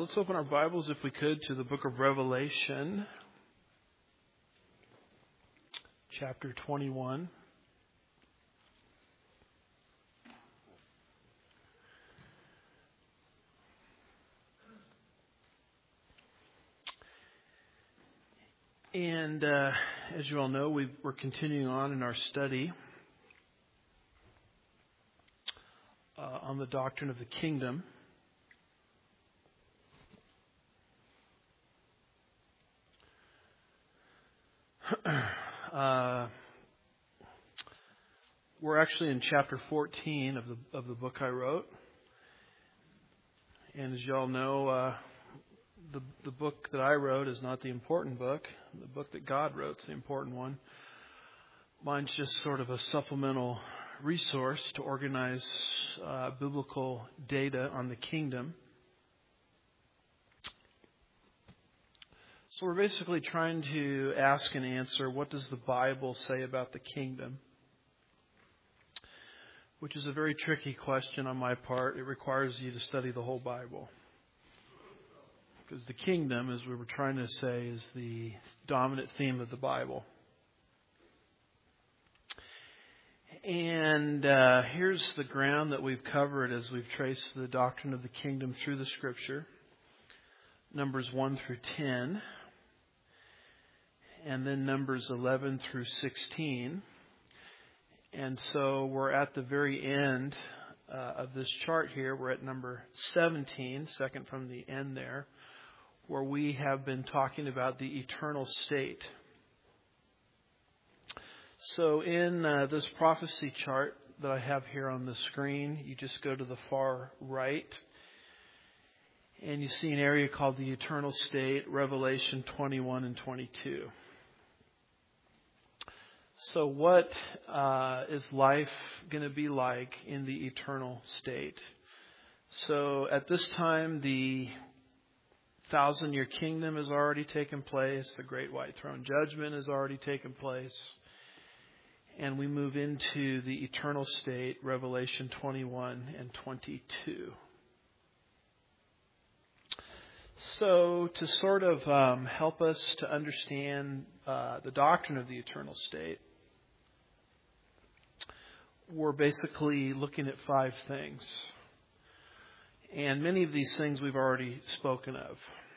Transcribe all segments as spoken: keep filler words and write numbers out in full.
Let's open our Bibles, if we could, to the book of Revelation, chapter twenty-one. And uh, as you all know, we've, we're continuing on in our study uh, on the doctrine of the kingdom. Uh, we're actually in chapter fourteen of the of the book I wrote, and as you all know, uh, the the book that I wrote is not the important book. The book that God wrote is the important one. Mine's just sort of a supplemental resource to organize uh, biblical data on the kingdom. So we're basically trying to ask and answer, what does the Bible say about the kingdom? Which is a very tricky question on my part. It requires you to study the whole Bible. Because the kingdom, as we were trying to say, is the dominant theme of the Bible. And uh, here's the ground that we've covered as we've traced the doctrine of the kingdom through the Scripture. Numbers one through ten. And then Numbers eleven through sixteen. And so we're at the very end uh, of this chart here. We're at number seventeen, second from the end there, where we have been talking about the eternal state. So in uh, this prophecy chart that I have here on the screen, you just go to the far right, and you see an area called the eternal state, Revelation twenty-one and twenty-two. So what uh, is life going to be like in the eternal state? So at this time, the thousand-year kingdom has already taken place. The great white throne judgment has already taken place. And we move into the eternal state, Revelation twenty-one and twenty-two. So to sort of um, help us to understand uh, the doctrine of the eternal state, we're basically looking at five things. And many of these things we've already spoken of.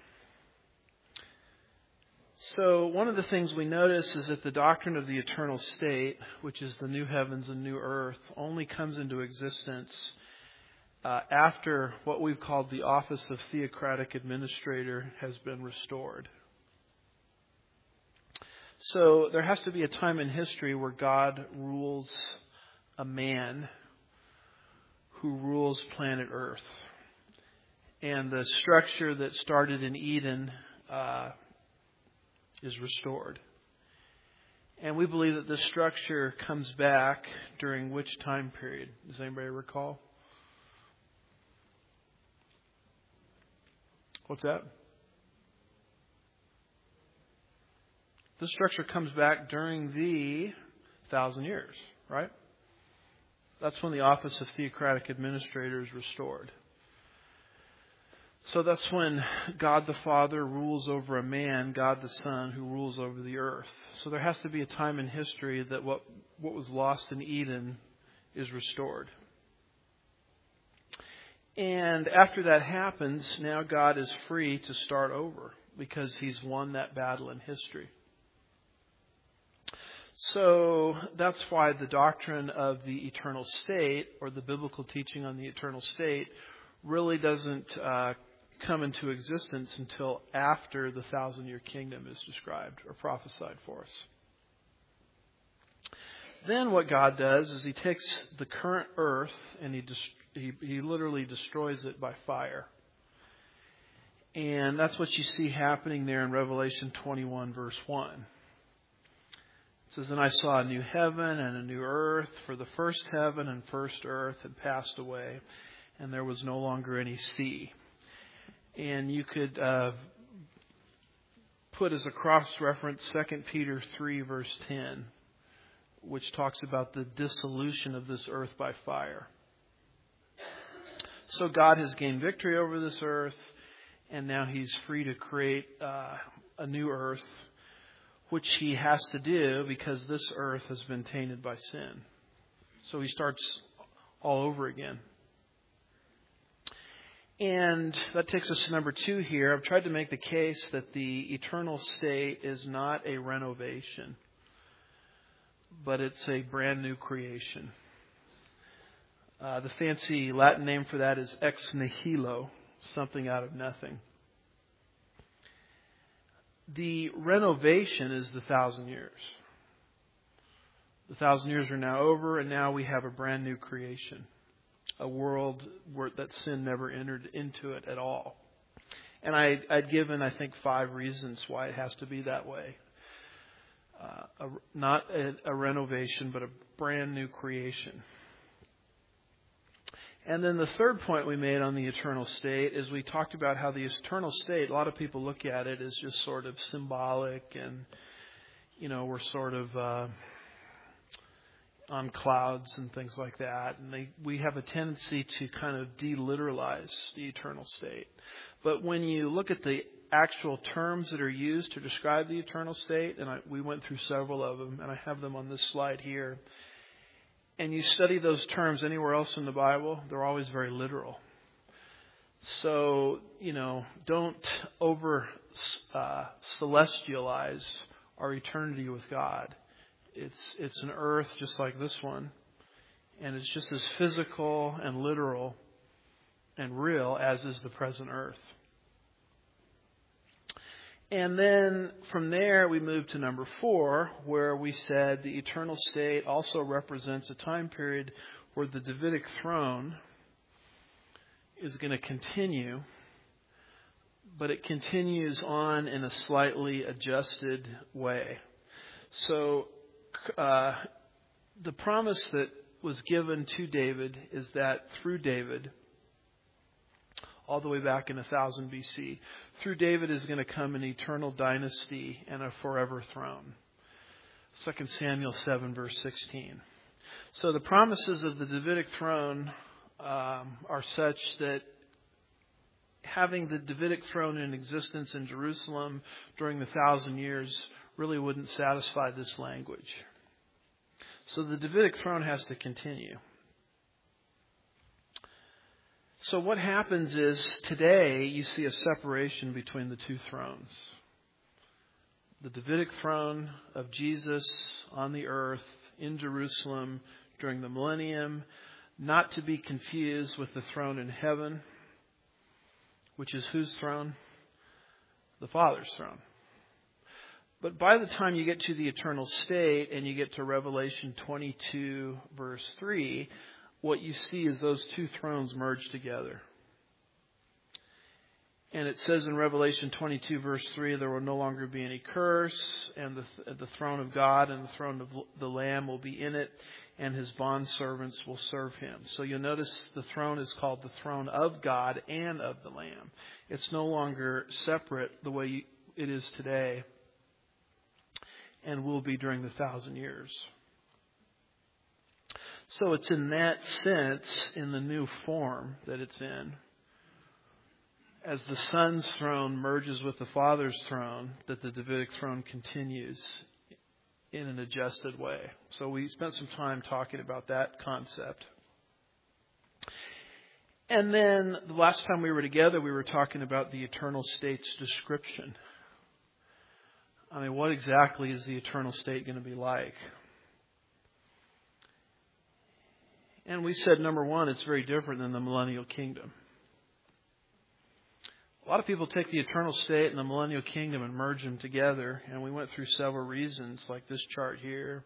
So one of the things we notice is that the doctrine of the eternal state, which is the new heavens and new earth, only comes into existence uh, after what we've called the office of theocratic administrator has been restored. So there has to be a time in history where God rules a man who rules planet Earth. And the structure that started in Eden uh, is restored. And we believe that this structure comes back during which time period? Does anybody recall? What's that? This structure comes back during the thousand years, right? That's when the office of theocratic administrator is restored. So that's when God the Father rules over a man, God the Son who rules over the earth. So there has to be a time in history that what, what was lost in Eden is restored. And after that happens, now God is free to start over because He's won that battle in history. So that's why the doctrine of the eternal state, or the biblical teaching on the eternal state, really doesn't uh, come into existence until after the thousand-year kingdom is described or prophesied for us. Then what God does is He takes the current earth and He dest- he, he literally destroys it by fire. And that's what you see happening there in Revelation twenty-one, verse one. It says, "And I saw a new heaven and a new earth, for the first heaven and first earth had passed away, and there was no longer any sea." And you could uh, put as a cross-reference Second Peter three, verse ten, which talks about the dissolution of this earth by fire. So God has gained victory over this earth, and now He's free to create uh, a new earth, which He has to do because this earth has been tainted by sin. So He starts all over again. And that takes us to number two here. I've tried to make the case that the eternal state is not a renovation, but it's a brand new creation. Uh, the fancy Latin name for that is ex nihilo, something out of nothing. The renovation is the thousand years. The thousand years are now over, and now we have a brand new creation. A world where that sin never entered into it at all. And I, I'd given, I think, five reasons why it has to be that way. Uh, a, not a, a renovation, but a brand new creation. And then the third point we made on the eternal state is we talked about how the eternal state, a lot of people look at it as just sort of symbolic and, you know, we're sort of Uh, on clouds and things like that. And they, we have a tendency to kind of deliteralize the eternal state. But when you look at the actual terms that are used to describe the eternal state, and I, we went through several of them, and I have them on this slide here, and you study those terms anywhere else in the Bible, they're always very literal. So, you know, don't over uh, celestialize our eternity with God. It's it's an earth just like this one, and it's just as physical and literal and real as is the present earth. And then from there we move to number four, where we said the eternal state also represents a time period where the Davidic throne is going to continue, but it continues on in a slightly adjusted way. So Uh, the promise that was given to David is that through David, all the way back in one thousand B C, through David is going to come an eternal dynasty and a forever throne. Second Samuel seven, verse sixteen. So the promises of the Davidic throne um, are such that having the Davidic throne in existence in Jerusalem during the thousand years really wouldn't satisfy this language. So the Davidic throne has to continue. So what happens is today you see a separation between the two thrones. The Davidic throne of Jesus on the earth in Jerusalem during the millennium, not to be confused with the throne in heaven, which is whose throne? The Father's throne. But by the time you get to the eternal state and you get to Revelation twenty-two, verse three, what you see is those two thrones merge together. And it says in Revelation twenty-two, verse three, there will no longer be any curse, and the, the throne of God and the throne of the Lamb will be in it, and His bondservants will serve Him. So you'll notice the throne is called the throne of God and of the Lamb. It's no longer separate the way it is today, and will be during the thousand years. So it's in that sense, in the new form that it's in, as the Son's throne merges with the Father's throne, that the Davidic throne continues in an adjusted way. So we spent some time talking about that concept. And then the last time we were together, we were talking about the eternal state's description. I mean, what exactly is the eternal state going to be like? And we said, number one, it's very different than the millennial kingdom. A lot of people take the eternal state and the millennial kingdom and merge them together. And we went through several reasons, like this chart here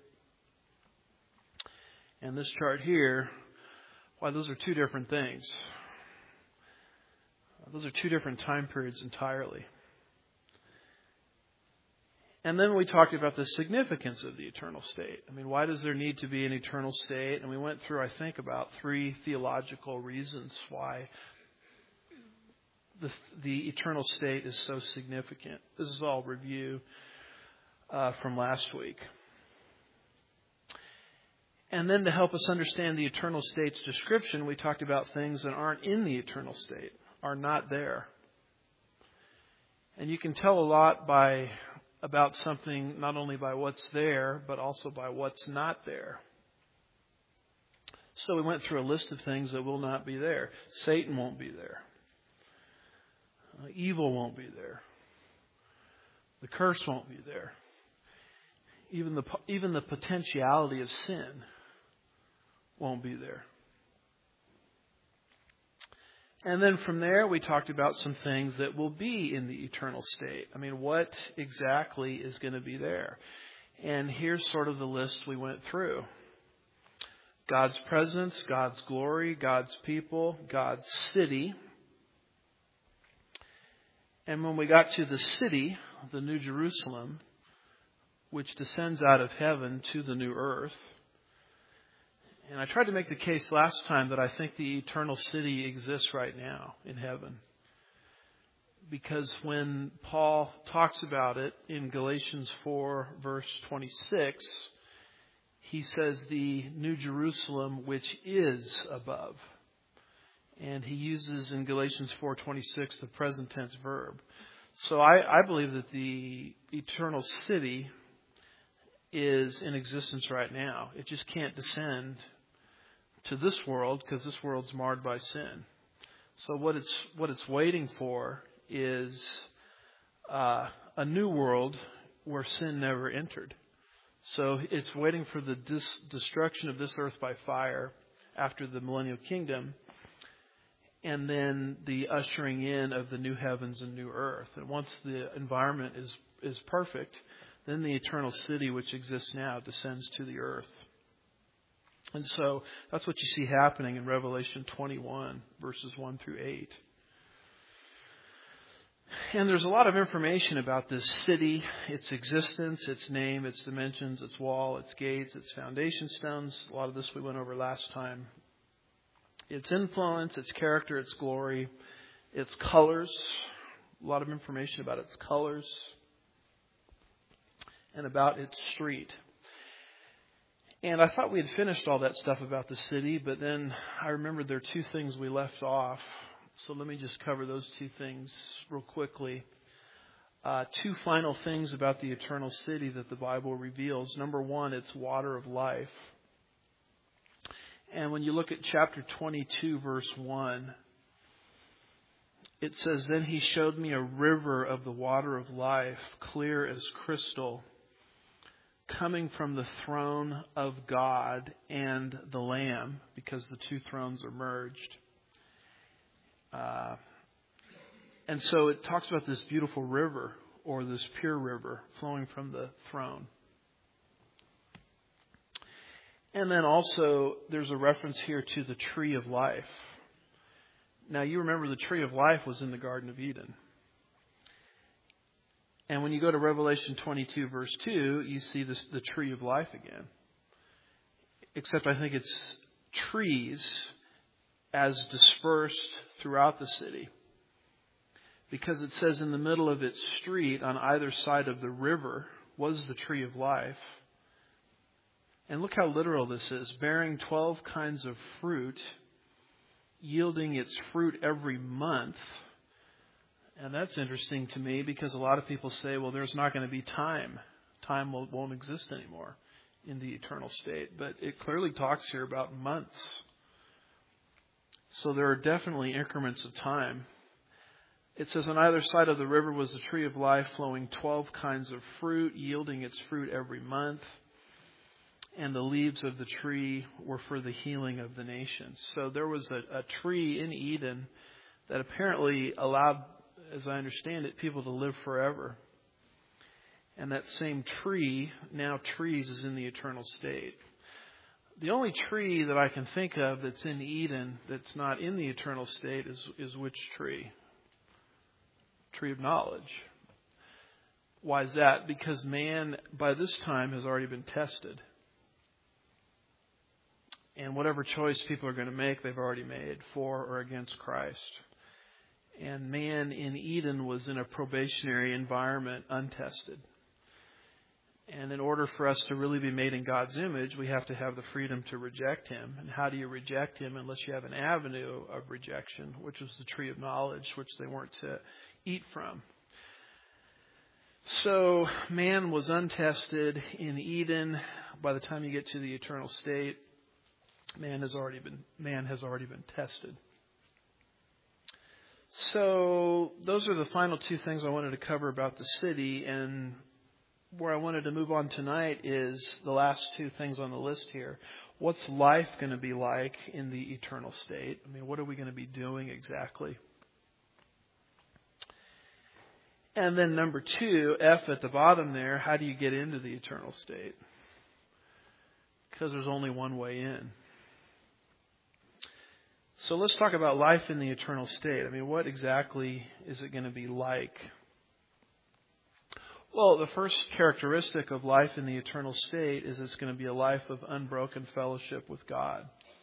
and this chart here. Why, those are two different things. Those are two different time periods entirely. And then we talked about the significance of the eternal state. I mean, why does there need to be an eternal state? And we went through, I think, about three theological reasons why the, the eternal state is so significant. This is all review uh, from last week. And then to help us understand the eternal state's description, we talked about things that aren't in the eternal state, are not there. And you can tell a lot by about something not only by what's there, but also by what's not there. So we went through a list of things that will not be there. Satan won't be there. Uh, evil won't be there. The curse won't be there. Even the even the potentiality of sin won't be there. And then from there, we talked about some things that will be in the eternal state. I mean, what exactly is going to be there? And here's sort of the list we went through. God's presence, God's glory, God's people, God's city. And when we got to the city, the New Jerusalem, which descends out of heaven to the new earth. And I tried to make the case last time that I think the eternal city exists right now in heaven. Because when Paul talks about it in Galatians four, verse twenty-six, he says the New Jerusalem which is above. And he uses in Galatians four twenty-six the present tense verb. So I, I believe that the eternal city is in existence right now. It just can't descend to this world because this world's marred by sin. So what it's what it's waiting for is uh, a new world where sin never entered. So it's waiting for the dis- destruction of this earth by fire after the millennial kingdom, and then the ushering in of the new heavens and new earth. And once the environment is is perfect, then the eternal city which exists now descends to the earth. And so that's what you see happening in Revelation twenty-one, verses one through eight. And there's a lot of information about this city, its existence, its name, its dimensions, its wall, its gates, its foundation stones. A lot of this we went over last time. Its influence, its character, its glory, its colors. A lot of information about its colors and about its street. And I thought we had finished all that stuff about the city, but then I remembered there are two things we left off. So let me just cover those two things real quickly. Uh, two final things about the eternal city that the Bible reveals. Number one, it's water of life. And when you look at chapter twenty-two, verse one, it says, "Then he showed me a river of the water of life, clear as crystal, coming from the throne of God and the Lamb," because the two thrones are merged. Uh, and so it talks about this beautiful river, or this pure river, flowing from the throne. And then also, there's a reference here to the tree of life. Now, you remember the tree of life was in the Garden of Eden. And when you go to Revelation twenty-two, verse two, you see this, the tree of life again. Except I think it's trees as dispersed throughout the city. Because it says in the middle of its street, on either side of the river, was the tree of life. And look how literal this is. Bearing twelve kinds of fruit, yielding its fruit every month. And that's interesting to me because a lot of people say, well, there's not going to be time. Time will, won't exist anymore in the eternal state. But it clearly talks here about months. So there are definitely increments of time. It says, on either side of the river was the tree of life, flowing twelve kinds of fruit, yielding its fruit every month. And the leaves of the tree were for the healing of the nations. So there was a, a tree in Eden that apparently allowed, as I understand it, people to live forever. And that same tree, now trees, is in the eternal state. The only tree that I can think of that's in Eden that's not in the eternal state is, is which tree? Tree of knowledge. Why is that? Because man, by this time, has already been tested. And whatever choice people are going to make, they've already made for or against Christ. And man in Eden was in a probationary environment, untested. And in order for us to really be made in God's image, we have to have the freedom to reject Him. And how do you reject Him unless you have an avenue of rejection, which was the tree of knowledge, which they weren't to eat from? So man was untested in Eden. By the time you get to the eternal state, man has already been man has already been tested. So those are the final two things I wanted to cover about the city, and where I wanted to move on tonight is the last two things on the list here. What's life going to be like in the eternal state? I mean, what are we going to be doing exactly? And then number two, F at the bottom there, how do you get into the eternal state? Because there's only one way in. So let's talk about life in the eternal state. I mean, what exactly is it going to be like? Well, the first characteristic of life in the eternal state is it's going to be a life of unbroken fellowship with God.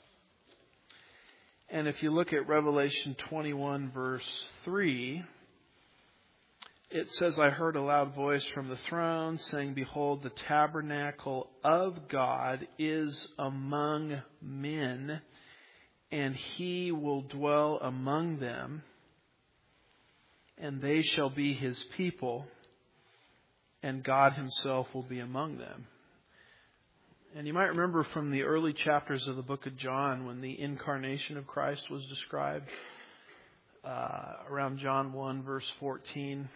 And if you look at Revelation twenty-one, verse three, it says, I heard a loud voice from the throne saying, Behold, the tabernacle of God is among men, and he will dwell among them, and they shall be his people, and God himself will be among them. And you might remember from the early chapters of the book of John when the incarnation of Christ was described, uh, around John one, verse fourteen.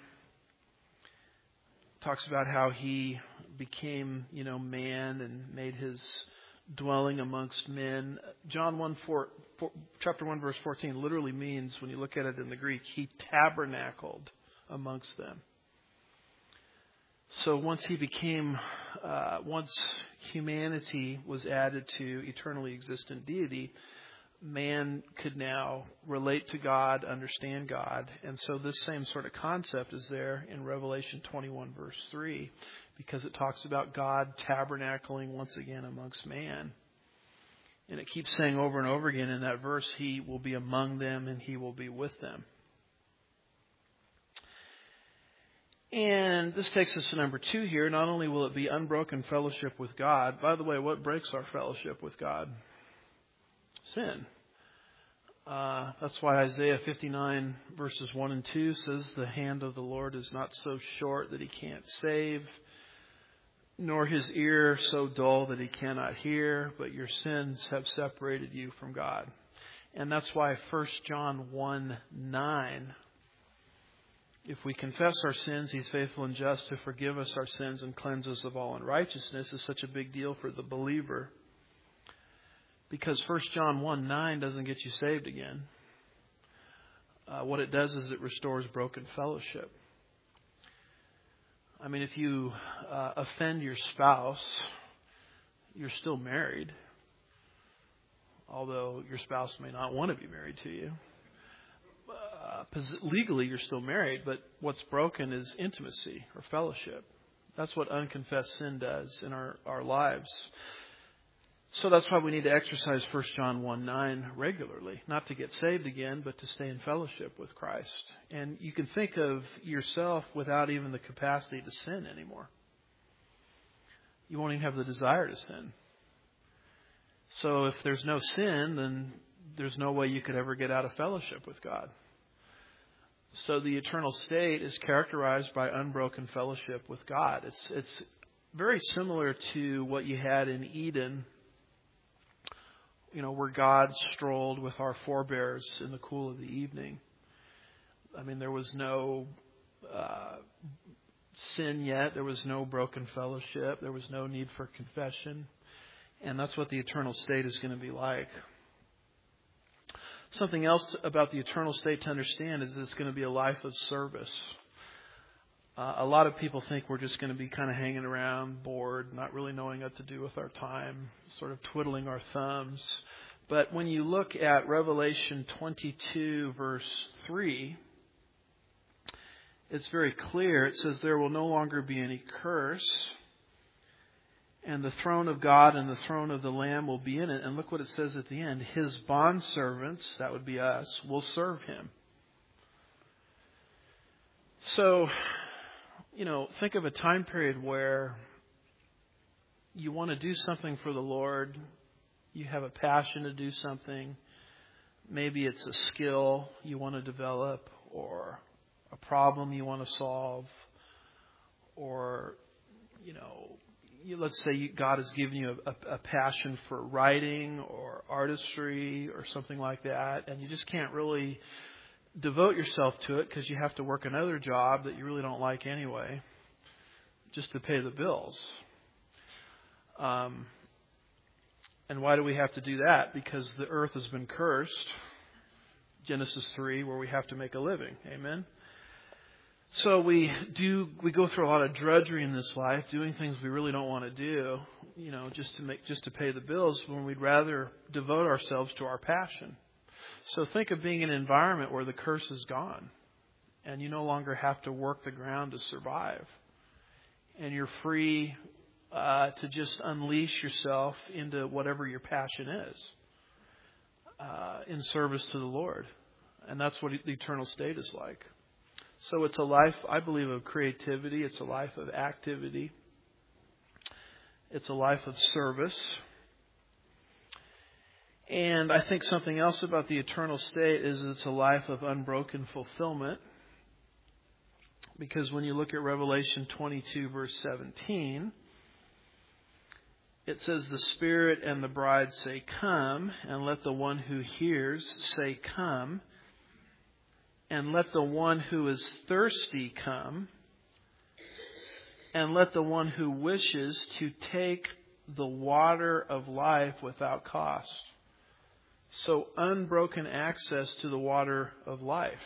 Talks about how he became, you know, man and made his dwelling amongst men. John one, four, four, chapter one, verse fourteen literally means, when you look at it in the Greek, he tabernacled amongst them. So once he became, uh, once humanity was added to eternally existent deity, man could now relate to God, understand God. And so this same sort of concept is there in Revelation twenty-one, verse three, because it talks about God tabernacling once again amongst man. And it keeps saying over and over again in that verse, he will be among them and he will be with them. And this takes us to number two here. Not only will it be unbroken fellowship with God. By the way, what breaks our fellowship with God? Sin. Uh, that's why Isaiah fifty-nine verses one and two says, the hand of the Lord is not so short that he can't save, nor his ear so dull that he cannot hear, but your sins have separated you from God. And that's why First John one nine, if we confess our sins, he's faithful and just to forgive us our sins and cleanse us of all unrighteousness, is such a big deal for the believer. Because First John one nine doesn't get you saved again. Uh, what it does is it restores broken fellowship. I mean, if you uh, offend your spouse, you're still married. Although your spouse may not want to be married to you. Uh, legally, you're still married, but what's broken is intimacy or fellowship. That's what unconfessed sin does in our, our lives. So that's why we need to exercise First John one nine regularly. Not to get saved again, but to stay in fellowship with Christ. And you can think of yourself without even the capacity to sin anymore. You won't even have the desire to sin. So if there's no sin, then there's no way you could ever get out of fellowship with God. So the eternal state is characterized by unbroken fellowship with God. It's it's very similar to what you had in Eden, you know, where God strolled with our forebears in the cool of the evening. I mean, there was no uh, sin yet. There was no broken fellowship. There was no need for confession. And that's what the eternal state is going to be like. Something else about the eternal state to understand is it's going to be a life of service. Uh, a lot of people think we're just going to be kind of hanging around, bored, not really knowing what to do with our time, sort of twiddling our thumbs. But when you look at Revelation twenty-two, verse three, it's very clear. It says, there will no longer be any curse, and the throne of God and the throne of the Lamb will be in it. And look what it says at the end. His bondservants, that would be us, will serve him. So, you know, think of a time period where you want to do something for the Lord. You have a passion to do something. Maybe it's a skill you want to develop or a problem you want to solve. or, you know, you, let's say you, God has given you a, a, a passion for writing or artistry or something like that, and you just can't really devote yourself to it because you have to work another job that you really don't like anyway, just to pay the bills. Um, and why do we have to do that? Because the earth has been cursed, Genesis three, where we have to make a living. Amen? So we do, we go through a lot of drudgery in this life, doing things we really don't want to do, you know, just to make, just to pay the bills, when we'd rather devote ourselves to our passion. So think of being in an environment where the curse is gone and you no longer have to work the ground to survive. And you're free uh, to just unleash yourself into whatever your passion is uh, in service to the Lord. And that's what the eternal state is like. So it's a life, I believe, of creativity. It's a life of activity. It's a life of service. And I think something else about the eternal state is it's a life of unbroken fulfillment. Because when you look at Revelation twenty-two, verse seventeen, it says, "The Spirit and the bride say, 'Come,' and let the one who hears say, 'Come.' And let the one who is thirsty come, and let the one who wishes to take the water of life without cost." So unbroken access to the water of life.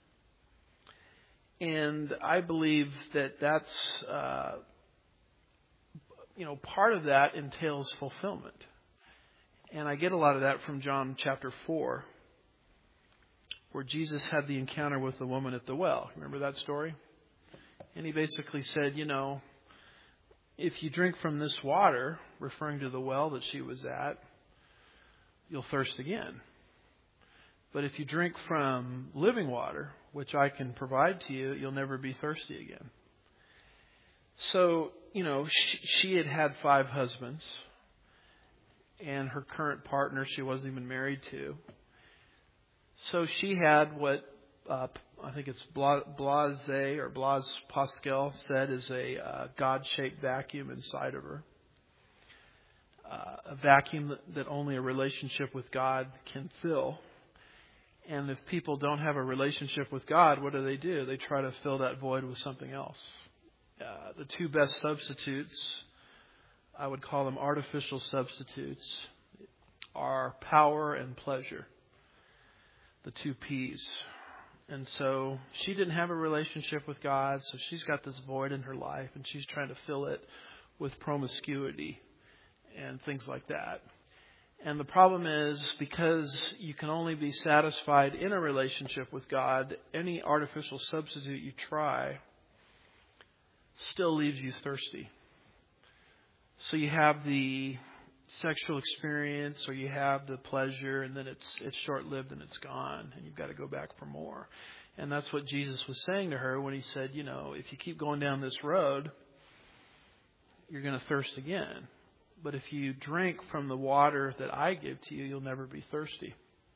And I believe that that's, uh, you know, part of that entails fulfillment. And I get a lot of that from John chapter four. Where Jesus had the encounter with the woman at the well. Remember that story? And he basically said, you know, if you drink from this water, referring to the well that she was at, you'll thirst again. But if you drink from living water, which I can provide to you, you'll never be thirsty again. So, you know, she, she had had five husbands, and her current partner she wasn't even married to. So she had what uh, I think it's Blaise or Blaise Pascal said is a uh, God-shaped vacuum inside of her. Uh, a vacuum that, that only a relationship with God can fill. And if people don't have a relationship with God, what do they do? They try to fill that void with something else. Uh, the two best substitutes, I would call them artificial substitutes, are power and pleasure. The two P's. And so she didn't have a relationship with God, so she's got this void in her life, and she's trying to fill it with promiscuity and things like that. And the problem is, because you can only be satisfied in a relationship with God, any artificial substitute you try still leaves you thirsty. So you have the sexual experience, or you have the pleasure, and then it's it's short-lived and it's gone, and you've got to go back for more. And that's what Jesus was saying to her when he said, you know, if you keep going down this road, you're going to thirst again. But if you drink from the water that I give to you, you'll never be thirsty.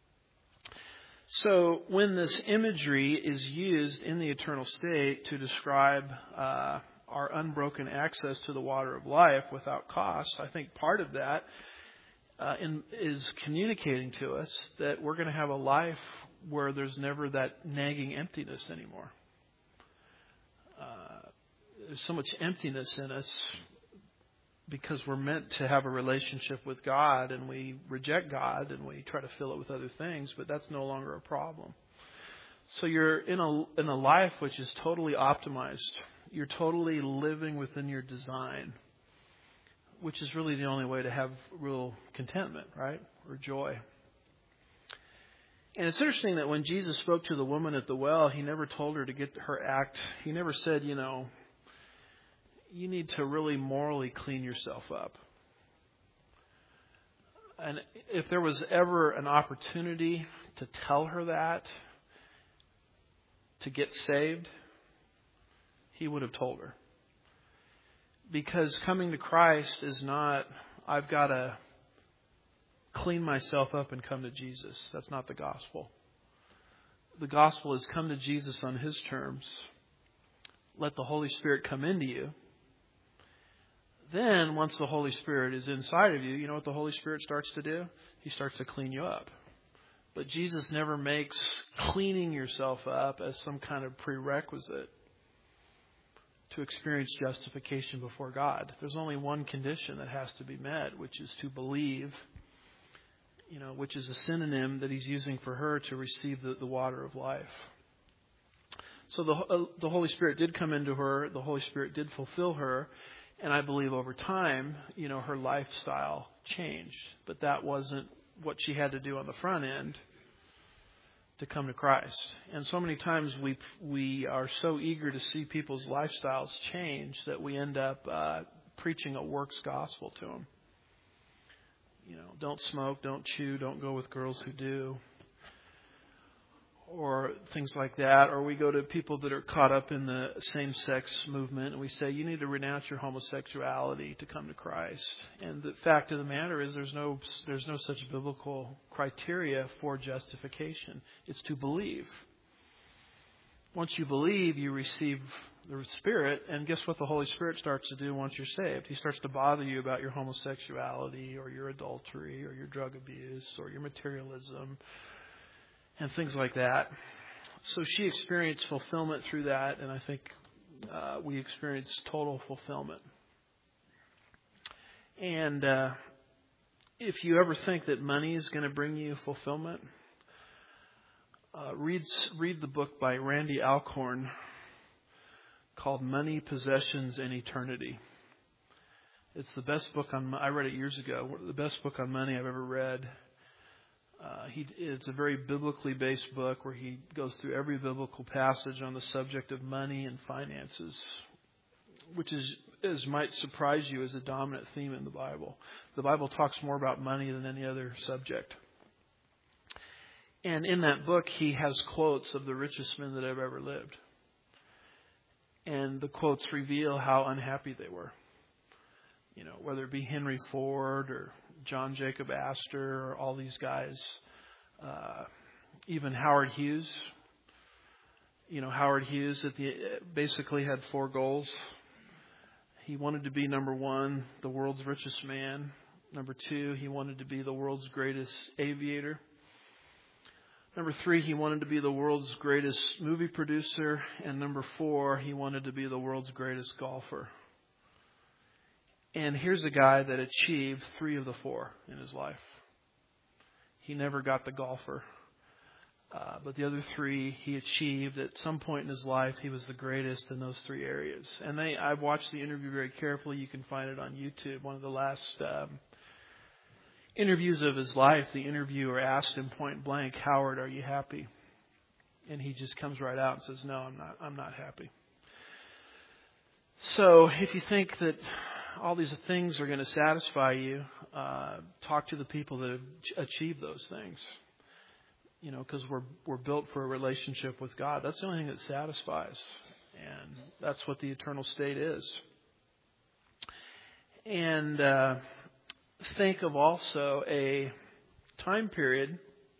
So when this imagery is used in the eternal state to describe uh, our unbroken access to the water of life without cost, I think part of that uh, in, is communicating to us that we're going to have a life where there's never that nagging emptiness anymore. Uh, there's so much emptiness in us because we're meant to have a relationship with God, and we reject God and we try to fill it with other things, but that's no longer a problem. So you're in a in a life which is totally optimized. You're totally living within your design, which is really the only way to have real contentment, right? Or joy. And it's interesting that when Jesus spoke to the woman at the well, he never told her to get her act. He never said, you know, you need to really morally clean yourself up. And if there was ever an opportunity to tell her that, to get saved, he would have told her. Because coming to Christ is not, I've got to clean myself up and come to Jesus. That's not the gospel. The gospel is come to Jesus on his terms. let the Holy Spirit come into you. Then, once the Holy Spirit is inside of you, you know what the Holy Spirit starts to do? He starts to clean you up. But Jesus never makes cleaning yourself up as some kind of prerequisite to experience justification before God. There's only one condition that has to be met, which is to believe, you know, which is a synonym that he's using for her to receive the, the water of life. So the, uh, the Holy Spirit did come into her. The Holy Spirit did fulfill her. And I believe over time, you know, her lifestyle changed. But that wasn't what she had to do on the front end to come to Christ. And so many times we we are so eager to see people's lifestyles change that we end up uh, preaching a works gospel to them. You know, don't smoke, don't chew, don't go with girls who do, or things like that. Or we go to people that are caught up in the same-sex movement and we say, you need to renounce your homosexuality to come to Christ. And the fact of the matter is there's no there's no such biblical criteria for justification. It's to believe. Once you believe, you receive the Spirit, and guess what the Holy Spirit starts to do once you're saved? He starts to bother you about your homosexuality or your adultery or your drug abuse or your materialism and things like that. So she experienced fulfillment through that, and I think uh, we experienced total fulfillment. And uh, if you ever think that money is going to bring you fulfillment, uh, read read the book by Randy Alcorn called Money, Possessions, and Eternity. It's the best book on. I read it years ago. The best book on money I've ever read. Uh, he, it's a very biblically based book where he goes through every biblical passage on the subject of money and finances, which is, as might surprise you, is a dominant theme in the Bible. The Bible talks more about money than any other subject. And in that book, he has quotes of the richest men that have ever lived. And the quotes reveal how unhappy they were. You know, whether it be Henry Ford or John Jacob Astor or all these guys, uh, even Howard Hughes. You know, Howard Hughes at the, basically had four goals. He wanted to be, number one, the world's richest man. Number two, he wanted to be the world's greatest aviator. Number three, he wanted to be the world's greatest movie producer. And number four, he wanted to be the world's greatest golfer. And here's a guy that achieved three of the four in his life. He never got the golfer. Uh, but the other three he achieved at some point in his life. He was the greatest in those three areas. And they, I've watched the interview very carefully. You can find it on YouTube. One of the last um, interviews of his life, the interviewer asked him point blank, Howard, are you happy? And he just comes right out and says, no, I'm not, I'm not happy. So if you think that all these things are going to satisfy you, uh, talk to the people that have achieved those things. You know, because we're we're built for a relationship with God. That's the only thing that satisfies, and that's what the eternal state is. And uh, think of also a time period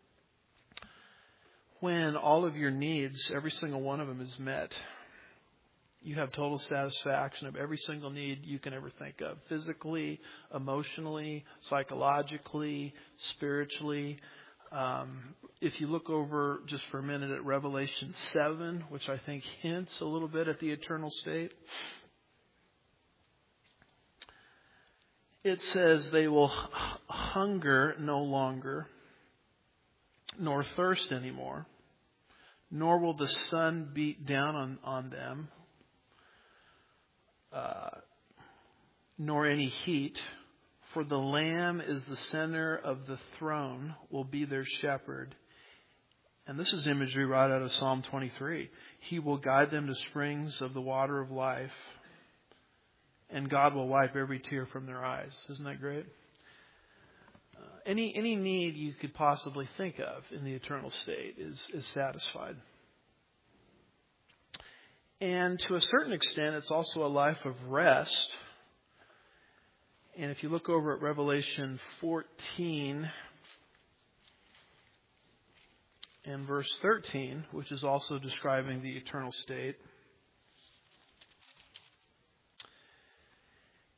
when all of your needs, every single one of them, is met. You have total satisfaction of every single need you can ever think of. Physically, emotionally, psychologically, spiritually. Um, if you look over just for a minute at Revelation seven, which I think hints a little bit at the eternal state. It says they will hunger no longer, nor thirst anymore, nor will the sun beat down on, on them. Uh, nor any heat, for the Lamb is the center of the throne, will be their shepherd. And this is imagery right out of Psalm twenty-three. He will guide them to springs of the water of life, and God will wipe every tear from their eyes. Isn't that great? Uh, any any need you could possibly think of in the eternal state is, is satisfied. And to a certain extent, it's also a life of rest. And if you look over at Revelation fourteen and verse thirteen, which is also describing the eternal state,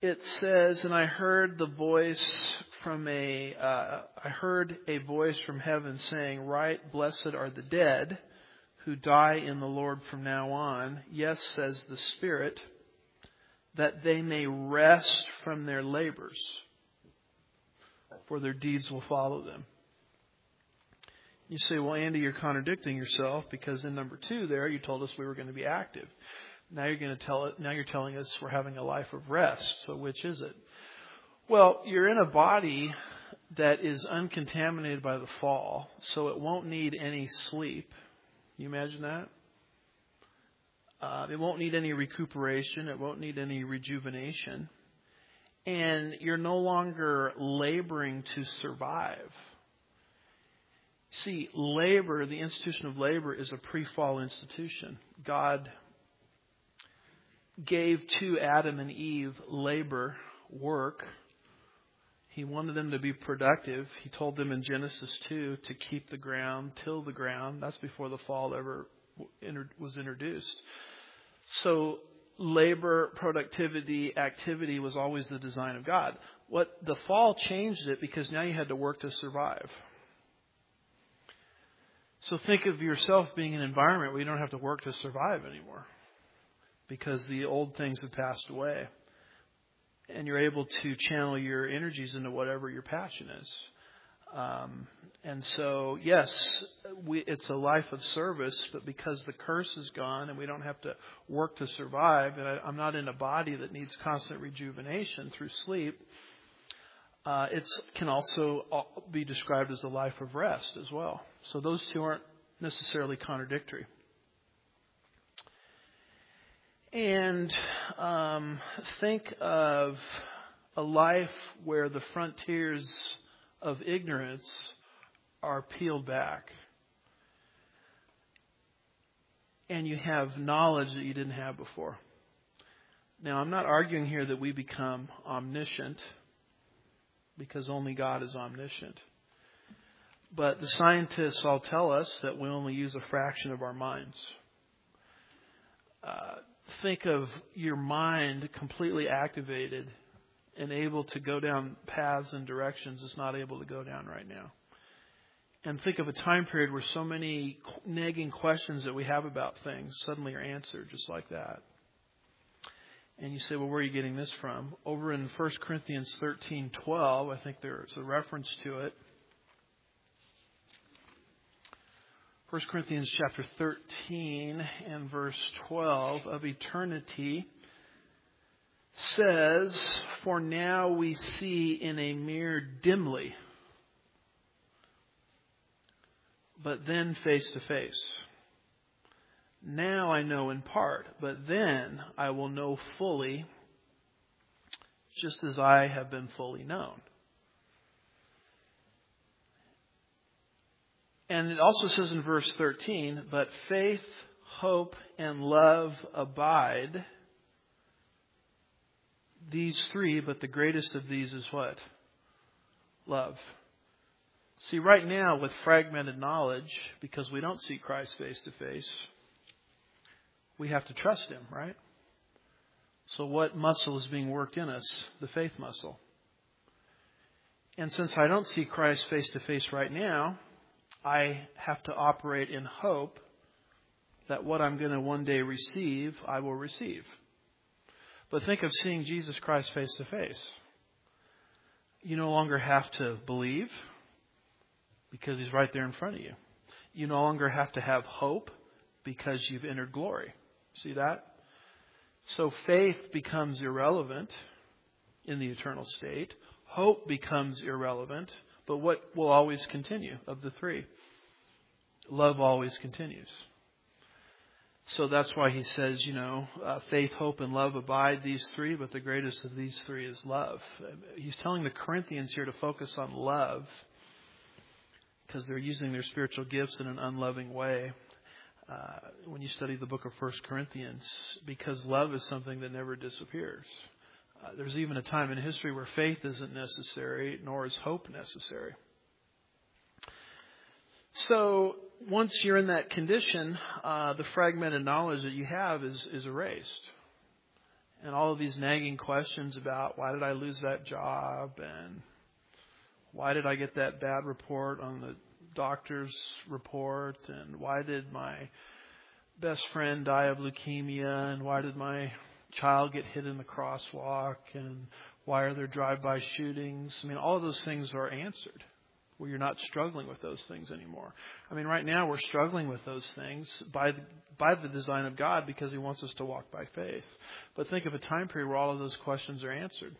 it says, and I heard the voice from a, uh, I heard a voice from heaven saying, "Right, blessed are the dead who die in the Lord from now on. Yes, says the Spirit, that they may rest from their labors, for their deeds will follow them." You say, "Well, Andy, you're contradicting yourself, because in number two there, you told us we were going to be active. Now you're going to tell it. Now you're telling us we're having a life of rest. So which is it?" Well, you're in a body that is uncontaminated by the fall, so it won't need any sleep. Can you imagine that? Uh, it won't need any recuperation. It won't need any rejuvenation. And you're no longer laboring to survive. See, labor, the institution of labor, is a pre-fall institution. God gave to Adam and Eve labor, work. He wanted them to be productive. He told them in Genesis two to keep the ground, till the ground. That's before the fall ever was introduced. So labor, productivity, activity was always the design of God. What the fall changed it, because now you had to work to survive. So think of yourself being in an environment where you don't have to work to survive anymore, because the old things have passed away. And you're able to channel your energies into whatever your passion is. Um, and so, yes, we, it's a life of service, but because the curse is gone and we don't have to work to survive, and I, I'm not in a body that needs constant rejuvenation through sleep, uh, it can also be described as a life of rest as well. So those two aren't necessarily contradictory. And um, think of a life where the frontiers of ignorance are peeled back. And you have knowledge that you didn't have before. Now, I'm not arguing here that we become omniscient, because only God is omniscient. But the scientists all tell us that we only use a fraction of our minds. Uh, think of your mind completely activated and able to go down paths and directions it's not able to go down right now. And think of a time period where so many nagging questions that we have about things suddenly are answered just like that. And you say, well, where are you getting this from? Over in First Corinthians thirteen twelve, I think there's a reference to it. First Corinthians chapter thirteen and verse twelve of eternity says, "For now we see in a mirror dimly, but then face to face. Now I know in part, but then I will know fully, just as I have been fully known." And it also says in verse thirteen, "But faith, hope, and love abide. These three, but the greatest of these is what? Love." See, right now with fragmented knowledge, because we don't see Christ face to face, we have to trust Him, right? So what muscle is being worked in us? The faith muscle. And since I don't see Christ face to face right now, I have to operate in hope that what I'm going to one day receive, I will receive. But think of seeing Jesus Christ face to face. You no longer have to believe, because He's right there in front of you. You no longer have to have hope, because you've entered glory. See that? So faith becomes irrelevant in the eternal state. Hope becomes irrelevant. But what will always continue of the three? Love always continues. So that's why he says, you know, uh, faith, hope, and love abide, these three, but the greatest of these three is love. He's telling the Corinthians here to focus on love, because they're using their spiritual gifts in an unloving way. Uh, when you study the book of First Corinthians, because love is something that never disappears. Uh, there's even a time in history where faith isn't necessary, nor is hope necessary. So once you're in that condition, uh, the fragmented knowledge that you have is, is erased. And all of these nagging questions about why did I lose that job, and why did I get that bad report on the doctor's report, and why did my best friend die of leukemia, and why did my child get hit in the crosswalk, and why are there drive-by shootings? I mean, all of those things are answered, where you're not struggling with those things anymore. I mean, right now we're struggling with those things by the, by the design of God, because He wants us to walk by faith. But think of a time period where all of those questions are answered.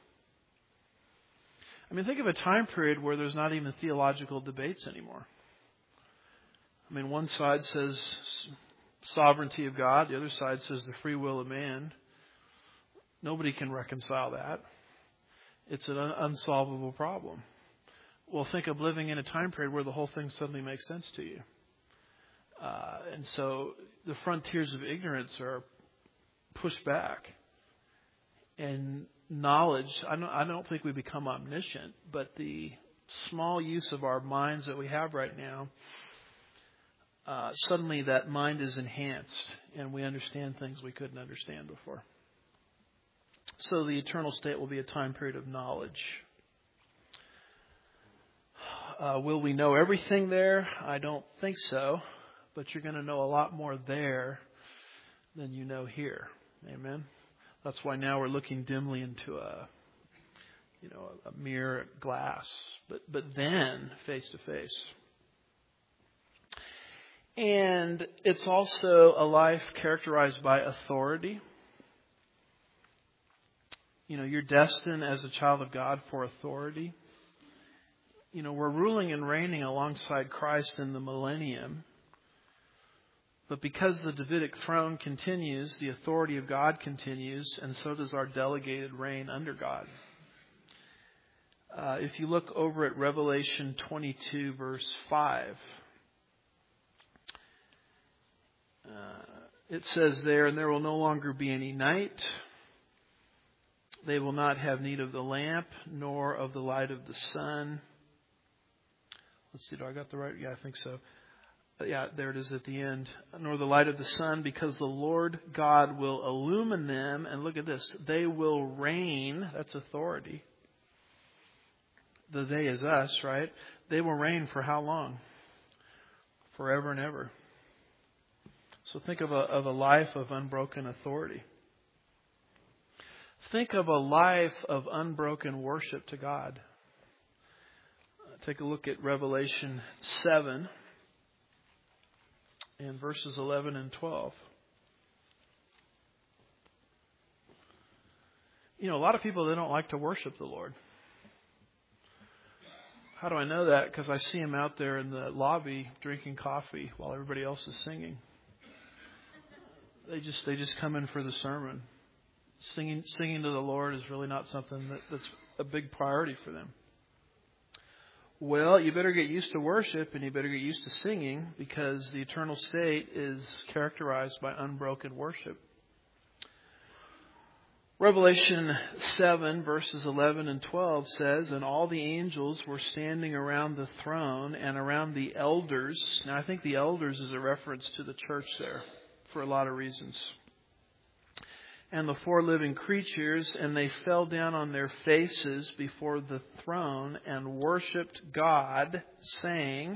I mean, think of a time period where there's not even theological debates anymore. I mean, one side says sovereignty of God, the other side says the free will of man. Nobody can reconcile that. It's an un- unsolvable problem. Well, think of living in a time period where the whole thing suddenly makes sense to you. Uh, and so the frontiers of ignorance are pushed back. And knowledge, I don't, I don't think we become omniscient, but the small use of our minds that we have right now, uh, suddenly that mind is enhanced and we understand things we couldn't understand before. So the eternal state will be a time period of knowledge. Uh, will we know everything there? I don't think so. But you're going to know a lot more there than you know here. Amen? That's why now we're looking dimly into a, you know, a mirror glass. But, but then face to face. And it's also a life characterized by authority. You know, you're destined as a child of God for authority. You know, we're ruling and reigning alongside Christ in the millennium. But because the Davidic throne continues, the authority of God continues, and so does our delegated reign under God. Uh, if you look over at Revelation twenty-two, verse five, uh, it says there, "And there will no longer be any night. They will not have need of the lamp, nor of the light of the sun." Let's see, do I got the right? Yeah, I think so. Yeah, there it is at the end. "Nor the light of the sun, because the Lord God will illumine them." And look at this. "They will reign." That's authority. The they is us, right? They will reign for how long? Forever and ever. So think of a, of a life of unbroken authority. Think of a life of unbroken worship to God. Take a look at Revelation seven and verses eleven and twelve. You know, a lot of people, they don't like to worship the Lord. How do I know that? Because I see them out there in the lobby drinking coffee while everybody else is singing. They just they just come in for the sermon. Singing singing to the Lord is really not something that, that's a big priority for them. Well, you better get used to worship and you better get used to singing, because the eternal state is characterized by unbroken worship. Revelation seven, verses eleven and twelve says, "And all the angels were standing around the throne and around the elders." Now, I think the elders is a reference to the church there for a lot of reasons. "And the four living creatures, and they fell down on their faces before the throne and worshipped God, saying,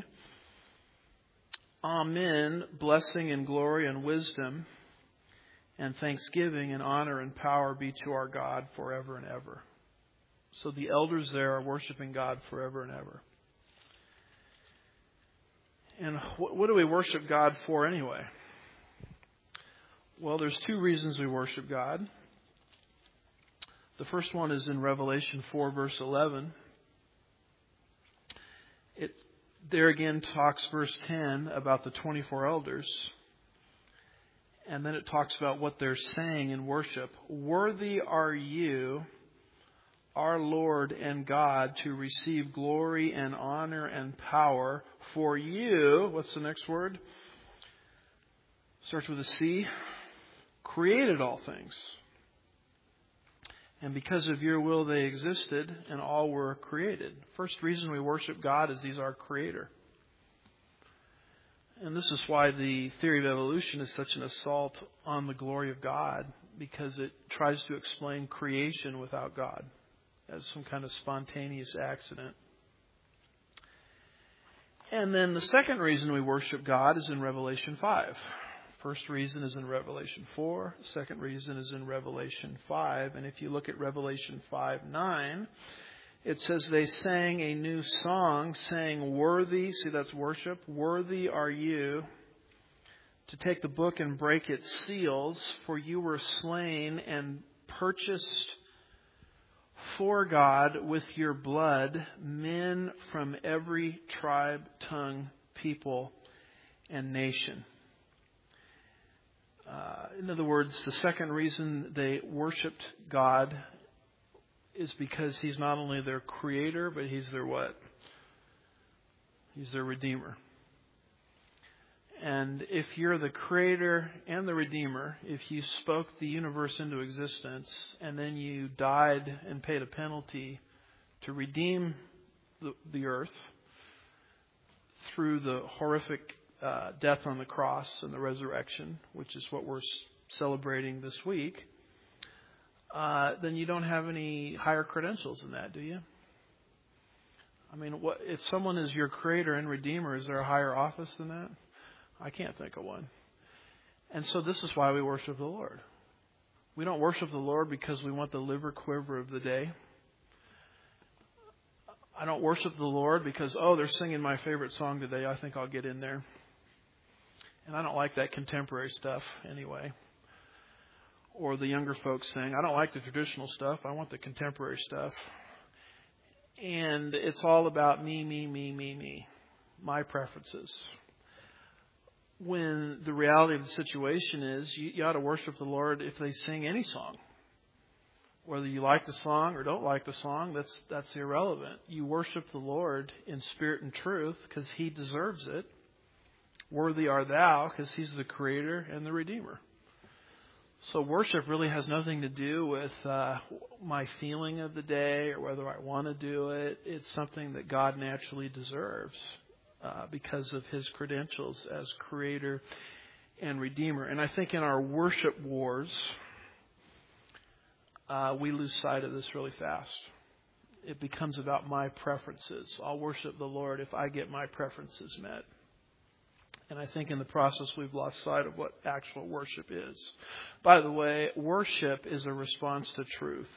'Amen, blessing and glory and wisdom and thanksgiving and honor and power be to our God forever and ever.'" So the elders there are worshiping God forever and ever. And what do we worship God for anyway? Well, there's two reasons we worship God. The first one is in Revelation four, verse eleven. It there again talks, verse ten, about the twenty-four elders. And then it talks about what they're saying in worship. "Worthy are you, our Lord and God, to receive glory and honor and power. For you," what's the next word? Starts with a C. "Created all things. And because of your will they existed, and all were created." First reason we worship God is He's our Creator. And this is why the theory of evolution is such an assault on the glory of God. because it tries to explain creation without God as some kind of spontaneous accident. And then the second reason we worship God is in Revelation five. First reason is in Revelation four. Second reason is in Revelation five. And if you look at Revelation five nine, it says they sang a new song, saying, "Worthy," see that's worship, "worthy are you to take the book and break its seals, for you were slain and purchased for God with your blood men from every tribe, tongue, people, and nation." Uh, in other words, the second reason they worshipped God is because He's not only their creator, but He's their what? He's their redeemer. And if you're the creator and the redeemer, if you spoke the universe into existence and then you died and paid a penalty to redeem the, the earth through the horrific uh, death on the cross and the resurrection, which is what we're celebrating this week, uh, then you don't have any higher credentials than that, do you? I mean, what, if someone is your creator and redeemer, is there a higher office than that? I can't think of one. And so this is why we worship the Lord. We don't worship the Lord because we want the liver quiver of the day. I don't worship the Lord because, oh, they're singing my favorite song today. I think I'll get in there. And I don't like that contemporary stuff anyway. Or the younger folks saying, I don't like the traditional stuff. I want the contemporary stuff. And it's all about me, me, me, me, me. My preferences. When the reality of the situation is you, you ought to worship the Lord if they sing any song. Whether you like the song or don't like the song, that's that's irrelevant. You worship the Lord in spirit and truth because He deserves it. Worthy are thou because He's the creator and the redeemer. So worship really has nothing to do with uh, my feeling of the day or whether I want to do it. It's something that God naturally deserves. Uh, because of His credentials as creator and redeemer. And I think in our worship wars, uh, we lose sight of this really fast. It becomes about my preferences. I'll worship the Lord if I get my preferences met. And I think in the process we've lost sight of what actual worship is. By the way, worship is a response to truth.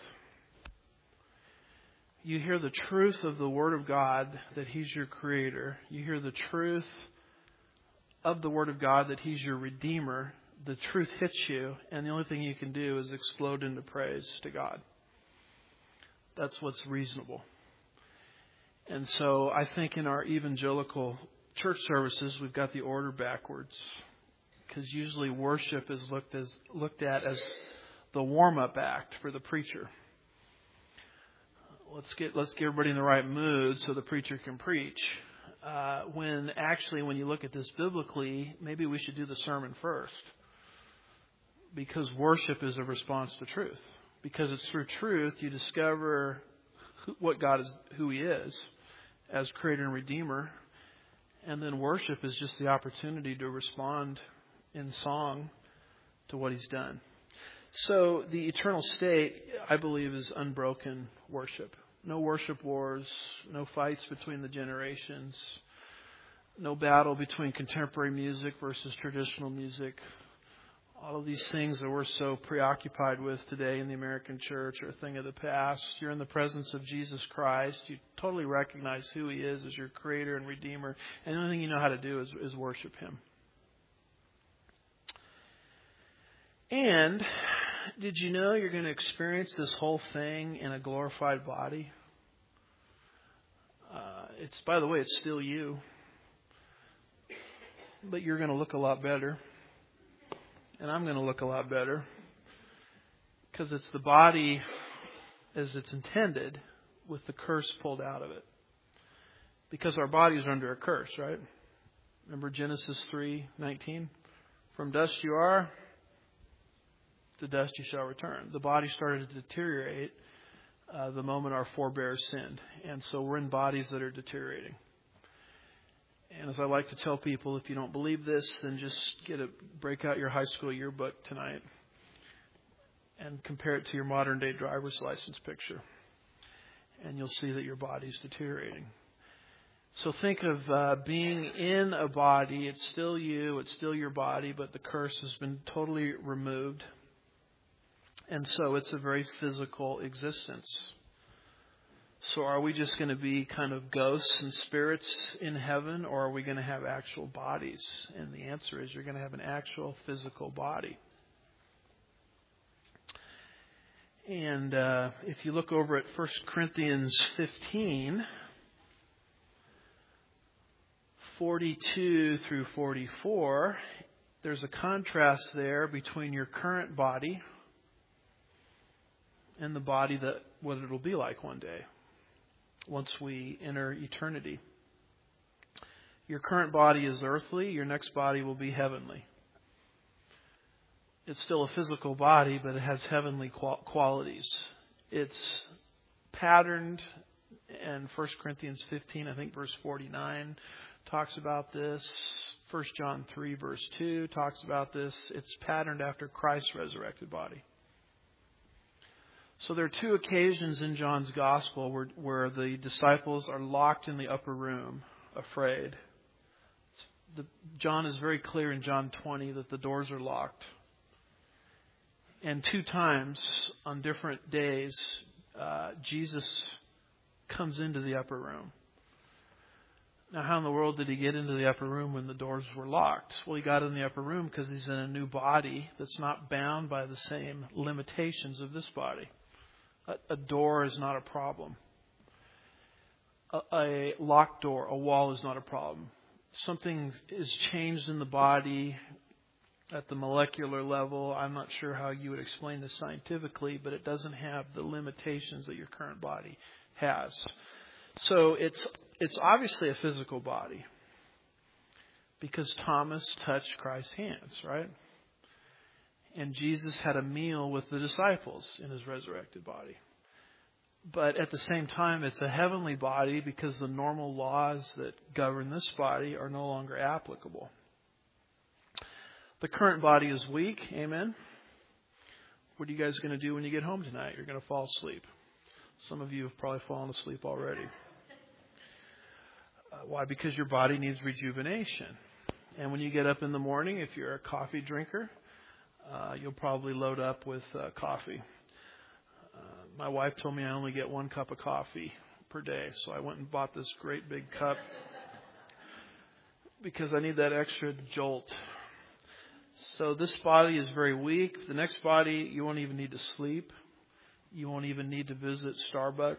You hear the truth of the Word of God, that He's your creator. You hear the truth of the Word of God, that He's your redeemer. The truth hits you, and the only thing you can do is explode into praise to God. That's what's reasonable. And so I think in our evangelical church services, we've got the order backwards. Because usually worship is looked as looked at as the warm-up act for the preacher. Let's get let's get everybody in the right mood so the preacher can preach. Uh, when actually, when you look at this biblically, maybe we should do the sermon first. Because worship is a response to truth. Because it's through truth you discover who, what God is, who He is, as Creator and Redeemer. And then worship is just the opportunity to respond in song to what He's done. So the eternal state, I believe, is unbroken worship. No worship wars, no fights between the generations, no battle between contemporary music versus traditional music. All of these things that we're so preoccupied with today in the American church are a thing of the past. You're in the presence of Jesus Christ. You totally recognize who He is as your Creator and Redeemer. And the only thing you know how to do is, is worship Him. And did you know you're going to experience this whole thing in a glorified body? Uh, it's, by the way, it's still you. But you're going to look a lot better. And I'm going to look a lot better. Because it's the body as it's intended with the curse pulled out of it. Because our bodies are under a curse, right? Remember Genesis three nineteen? From dust you are, to dust you shall return. The body started to deteriorate uh, the moment our forebears sinned. And so we're in bodies that are deteriorating. And as I like to tell people, if you don't believe this, then just get a break out your high school yearbook tonight and compare it to your modern day driver's license picture. And you'll see that your body's deteriorating. So think of uh, being in a body. It's still you. It's still your body, but the curse has been totally removed. And so it's a very physical existence. So are we just going to be kind of ghosts and spirits in heaven, or are we going to have actual bodies? And the answer is you're going to have an actual physical body. And uh, if you look over at First Corinthians fifteen, forty-two through forty-four, there's a contrast there between your current body and the body that what it'll be like one day, once we enter eternity. Your current body is earthly. Your next body will be heavenly. It's still a physical body, but it has heavenly qual- qualities. It's patterned, and First Corinthians fifteen, I think verse forty-nine, talks about this. First John three, verse two, talks about this. It's patterned after Christ's resurrected body. So there are two occasions in John's gospel where, where the disciples are locked in the upper room, afraid. The, John is very clear in John twenty that the doors are locked. And two times on different days, uh, Jesus comes into the upper room. Now, how in the world did he get into the upper room when the doors were locked? Well, he got in the upper room because he's in a new body that's not bound by the same limitations of this body. A, a door is not a problem. A, a locked door, a wall is not a problem. Something is changed in the body at the molecular level. I'm not sure how you would explain this scientifically, but it doesn't have the limitations that your current body has. So it's it's obviously a physical body because Thomas touched Christ's hands, right? And Jesus had a meal with the disciples in his resurrected body. But at the same time, it's a heavenly body because the normal laws that govern this body are no longer applicable. The current body is weak. Amen. What are you guys going to do when you get home tonight? You're going to fall asleep. Some of you have probably fallen asleep already. Uh, why? Because your body needs rejuvenation. And when you get up in the morning, if you're a coffee drinker, uh, you'll probably load up with uh, coffee. Uh, my wife told me I only get one cup of coffee per day, so I went and bought this great big cup because I need that extra jolt. So this body is very weak. The next body, you won't even need to sleep. You won't even need to visit Starbucks.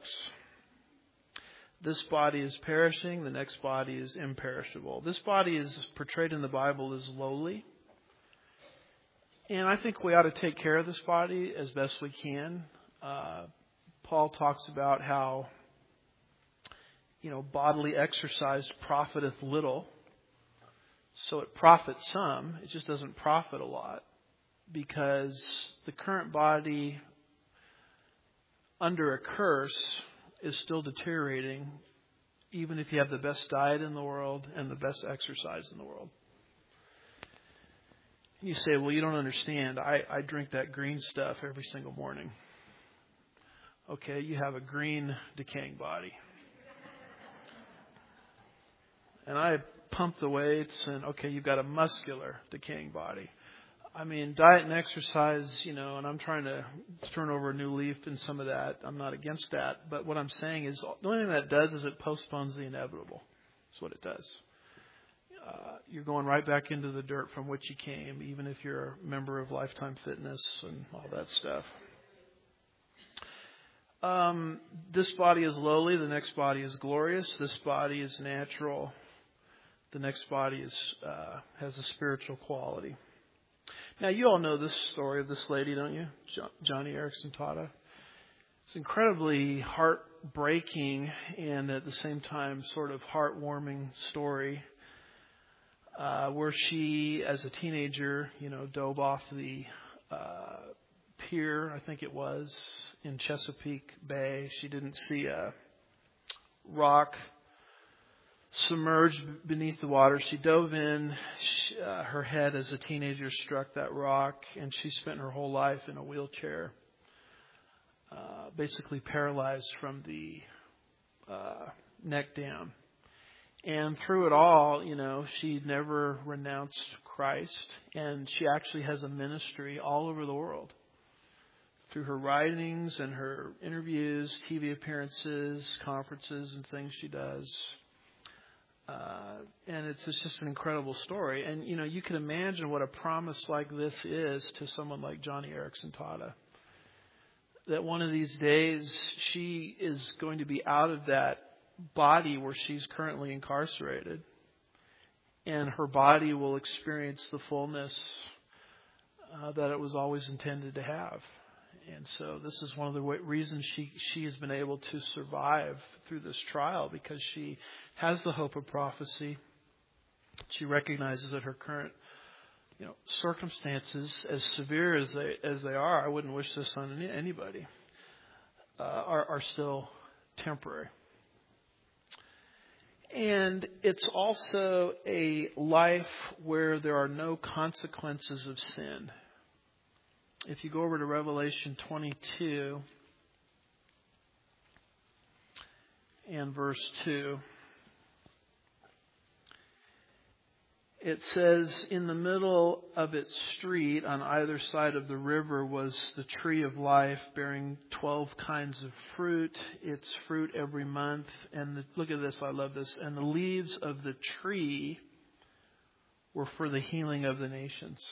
This body is perishing. The next body is imperishable. This body is portrayed in the Bible as lowly. And I think we ought to take care of this body as best we can. Uh, Paul talks about how, you know, bodily exercise profiteth little. So it profits some. It just doesn't profit a lot because the current body under a curse is still deteriorating even if you have the best diet in the world and the best exercise in the world. You say, well, you don't understand. I, I drink that green stuff every single morning. Okay, you have a green decaying body. And I pump the weights, and okay, you've got a muscular decaying body. I mean, diet and exercise, you know, and I'm trying to turn over a new leaf in some of that. I'm not against that. But what I'm saying is the only thing that does is it postpones the inevitable. That's what it does. Uh, you're going right back into the dirt from which you came, even if you're a member of Lifetime Fitness and all that stuff. Um, this body is lowly. The next body is glorious. This body is natural. The next body is uh, has a spiritual quality. Now, you all know this story of this lady, don't you? Jo- Johnny Erickson Tata. It's incredibly heartbreaking and at the same time sort of heartwarming story uh, where she, as a teenager, you know, dove off the uh, pier, I think it was, in Chesapeake Bay. She didn't see a rock submerged beneath the water. She dove in. She, uh, her head as a teenager struck that rock, and she spent her whole life in a wheelchair, uh, basically paralyzed from the uh, neck down. And through it all, you know, she never renounced Christ, and she actually has a ministry all over the world. Through her writings and her interviews, T V appearances, conferences, and things she does. Uh, and it's, it's just an incredible story. And, you know, you can imagine what a promise like this is to someone like Joni Eareckson Tada. That one of these days she is going to be out of that body where she's currently incarcerated. And her body will experience the fullness uh, that it was always intended to have. And so this is one of the reasons she, she has been able to survive through this trial, because she has the hope of prophecy. She recognizes that her current, you know, circumstances, as severe as they as they are, I wouldn't wish this on any, anybody, uh, are, are still temporary. And it's also a life where there are no consequences of sin. If you go over to Revelation twenty-two and verse two, it says, in the middle of its street on either side of the river was the tree of life, bearing twelve kinds of fruit, its fruit every month. And the, look at this, I love this. And the leaves of the tree were for the healing of the nations.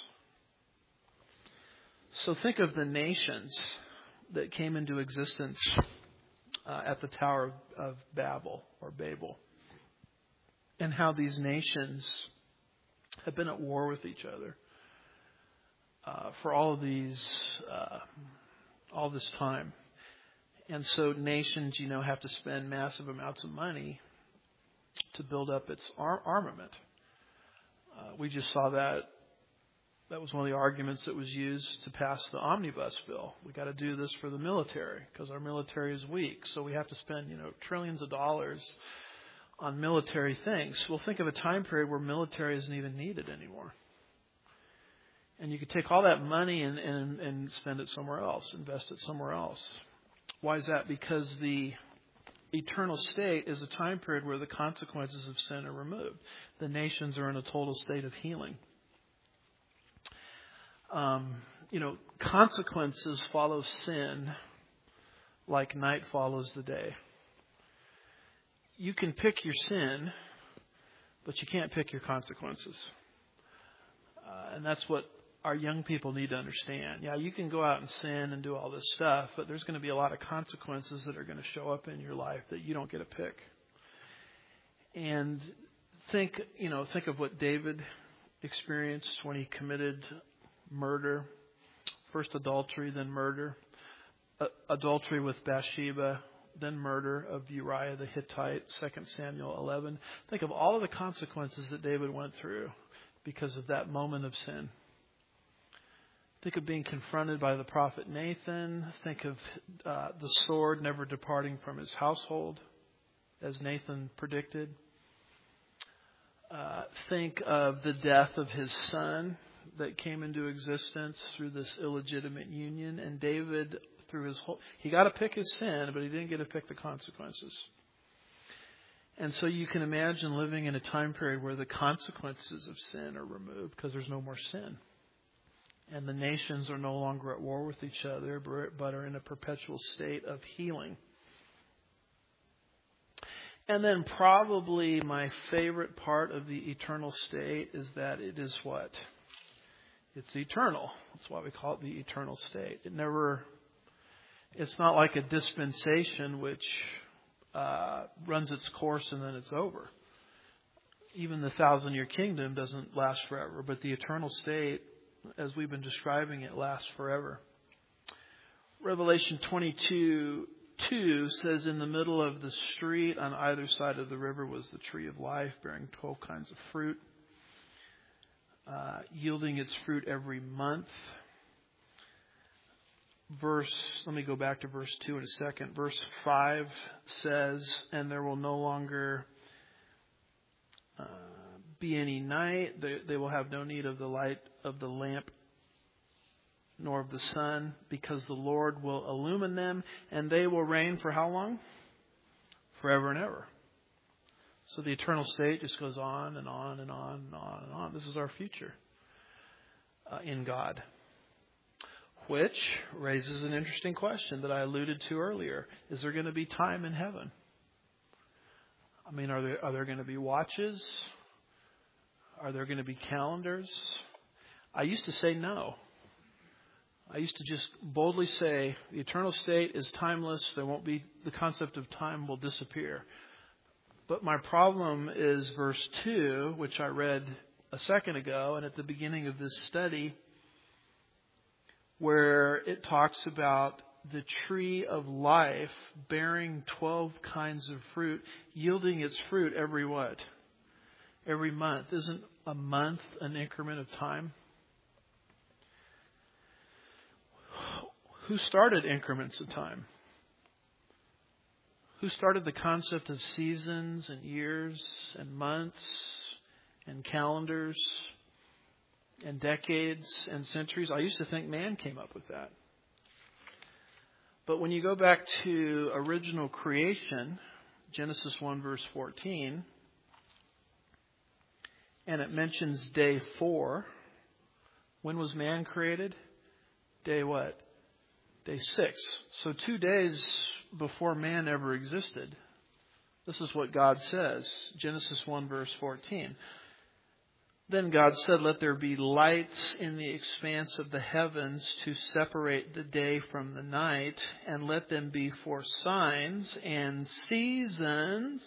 So think of the nations that came into existence uh, at the Tower of, of Babel or Babel, and how these nations have been at war with each other uh, for all of these, uh, all this time. And so nations, you know, have to spend massive amounts of money to build up its ar- armament. Uh, we just saw that. That was one of the arguments that was used to pass the omnibus bill. We got to do this for the military because our military is weak. So we have to spend, you know, trillions of dollars on military things. Well, think of a time period where military isn't even needed anymore. And you could take all that money and, and, and spend it somewhere else, invest it somewhere else. Why is that? Because the eternal state is a time period where the consequences of sin are removed. The nations are in a total state of healing. Um, you know, consequences follow sin like night follows the day. You can pick your sin, but you can't pick your consequences. Uh, and that's what our young people need to understand. Yeah, you can go out and sin and do all this stuff, but there's going to be a lot of consequences that are going to show up in your life that you don't get to pick. And think, you know, think of what David experienced when he committed murder. First adultery, then murder. Uh, adultery with Bathsheba, then murder of Uriah the Hittite, Second Samuel eleven. Think of all of the consequences that David went through because of that moment of sin. Think of being confronted by the prophet Nathan. Think of uh, the sword never departing from his household, as Nathan predicted. Uh, think of the death of his son that came into existence through this illegitimate union. And David, through his whole, he got to pick his sin, but he didn't get to pick the consequences. And so you can imagine living in a time period where the consequences of sin are removed because there's no more sin. And the nations are no longer at war with each other, but are in a perpetual state of healing. And then probably my favorite part of the eternal state is that it is what? It's eternal. That's why we call it the eternal state. It never, it's not like a dispensation which uh, runs its course and then it's over. Even the thousand year kingdom doesn't last forever, but the eternal state, as we've been describing it, lasts forever. Revelation twenty-two two says, in the middle of the street on either side of the river was the tree of life, bearing twelve kinds of fruit, uh, yielding its fruit every month. Verse, let me go back to verse two in a second. Verse five says, and there will no longer be any night. They, they will have no need of the light of the lamp nor of the sun, because the Lord will illumine them, and they will reign for how long? Forever and ever. So the eternal state just goes on and on and on and on and on. This is our future uh, in God. Which raises an interesting question that I alluded to earlier. Is there going to be time in heaven? I mean, are there, are there going to be watches? Are there going to be calendars? I used to say no. I used to just boldly say the eternal state is timeless. There won't be, the concept of time will disappear. But my problem is verse two, which I read a second ago, and at the beginning of this study, where it talks about the tree of life bearing twelve kinds of fruit, yielding its fruit every what? Every month. Isn't a month an increment of time? Who started increments of time? Who started the concept of seasons and years and months and calendars and decades and centuries? I used to think man came up with that. But when you go back to original creation, Genesis one verse fourteen, and it mentions day four. When was man created? Day what? Day six. So two days before man ever existed. This is what God says. Genesis one verse fourteen. Then God said, let there be lights in the expanse of the heavens to separate the day from the night, and let them be for signs and seasons,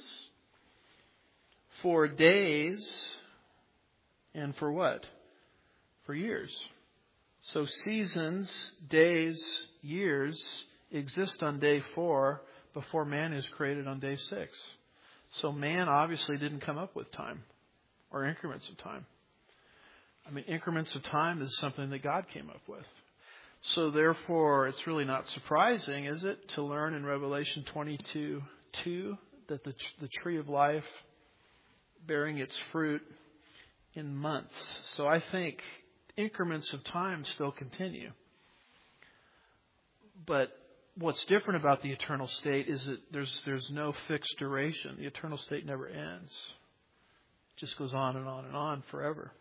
for days, and for what? For years. So seasons, days, years exist on day four before man is created on day six. So man obviously didn't come up with time or increments of time. I mean, increments of time is something that God came up with. So therefore, it's really not surprising, is it, to learn in Revelation twenty-two two that the, the tree of life bearing its fruit in months. So I think increments of time still continue. But what's different about the eternal state is that there's there's no fixed duration. The eternal state never ends. It just goes on and on and on forever.